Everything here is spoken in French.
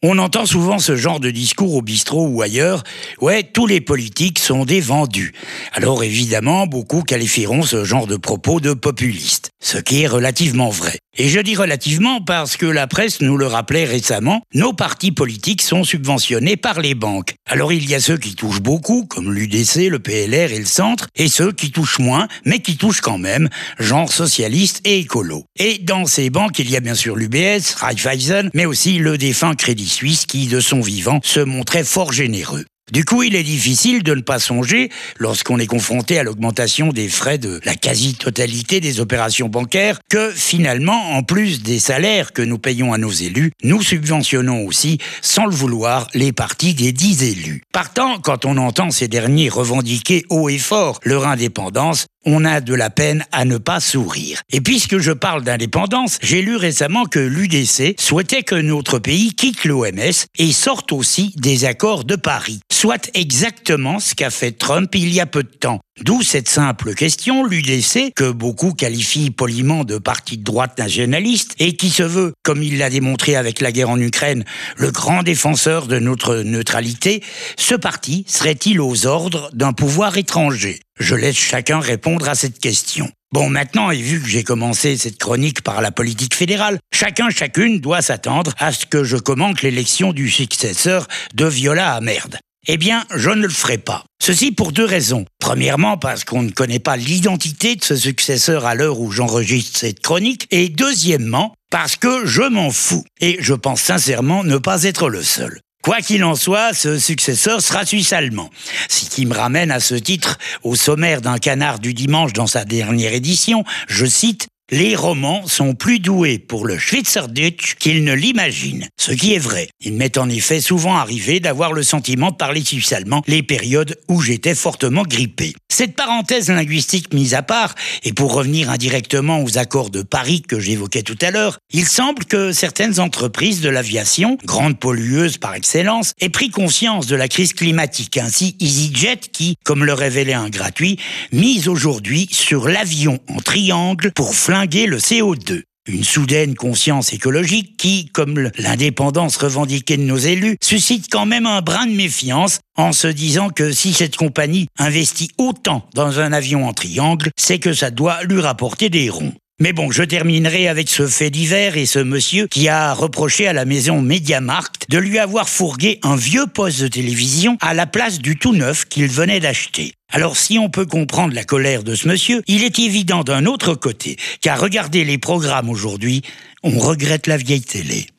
On entend souvent ce genre de discours au bistrot ou ailleurs. Ouais, tous les politiques sont des vendus. Alors évidemment, beaucoup qualifieront ce genre de propos de populistes. Ce qui est relativement vrai. Et je dis relativement parce que la presse nous le rappelait récemment, nos partis politiques sont subventionnés par les banques. Alors il y a ceux qui touchent beaucoup, comme l'UDC, le PLR et le Centre, et ceux qui touchent moins, mais qui touchent quand même, genre socialistes et écolos. Et dans ces banques, il y a bien sûr l'UBS, Raiffeisen, mais aussi le défunt Crédit Suisse qui, de son vivant, se montrait fort généreux. Du coup, il est difficile de ne pas songer, lorsqu'on est confronté à l'augmentation des frais de la quasi-totalité des opérations bancaires, que finalement, en plus des salaires que nous payons à nos élus, nous subventionnons aussi, sans le vouloir, les partis des 10 élus. Partant, quand on entend ces derniers revendiquer haut et fort leur indépendance, on a de la peine à ne pas sourire. Et puisque je parle d'indépendance, j'ai lu récemment que l'UDC souhaitait que notre pays quitte l'OMS et sorte aussi des accords de Paris. Soit exactement ce qu'a fait Trump il y a peu de temps. D'où cette simple question, l'UDC, que beaucoup qualifient poliment de parti de droite nationaliste et qui se veut, comme il l'a démontré avec la guerre en Ukraine, le grand défenseur de notre neutralité, ce parti serait-il aux ordres d'un pouvoir étranger ? Je laisse chacun répondre à cette question. Bon, maintenant, et vu que j'ai commencé cette chronique par la politique fédérale, chacune doit s'attendre à ce que je commente l'élection du successeur de Viola Amerd. Eh bien, je ne le ferai pas. Ceci pour deux raisons. Premièrement, parce qu'on ne connaît pas l'identité de ce successeur à l'heure où j'enregistre cette chronique. Et deuxièmement, parce que je m'en fous. Et je pense sincèrement ne pas être le seul. Quoi qu'il en soit, ce successeur sera suisse-allemand. Ce qui me ramène à ce titre au sommaire d'un canard du dimanche dans sa dernière édition, je cite: « Les romans sont plus doués pour le Schweizerdeutsch qu'ils ne l'imaginent. » Ce qui est vrai. Il m'est en effet souvent arrivé d'avoir le sentiment de parler suisse-allemand les périodes où j'étais fortement grippé. Cette parenthèse linguistique mise à part, et pour revenir indirectement aux accords de Paris que j'évoquais tout à l'heure, il semble que certaines entreprises de l'aviation, grandes pollueuses par excellence, aient pris conscience de la crise climatique. Ainsi, EasyJet qui, comme le révélait un gratuit, mise aujourd'hui sur l'avion en triangle pour flinguer le CO2. Une soudaine conscience écologique qui, comme l'indépendance revendiquée de nos élus, suscite quand même un brin de méfiance en se disant que si cette compagnie investit autant dans un avion en triangle, c'est que ça doit lui rapporter des ronds. Mais bon, je terminerai avec ce fait divers et ce monsieur qui a reproché à la maison Mediamarkt de lui avoir fourgué un vieux poste de télévision à la place du tout neuf qu'il venait d'acheter. Alors si on peut comprendre la colère de ce monsieur, il est évident d'un autre côté qu'à regarder les programmes aujourd'hui, on regrette la vieille télé.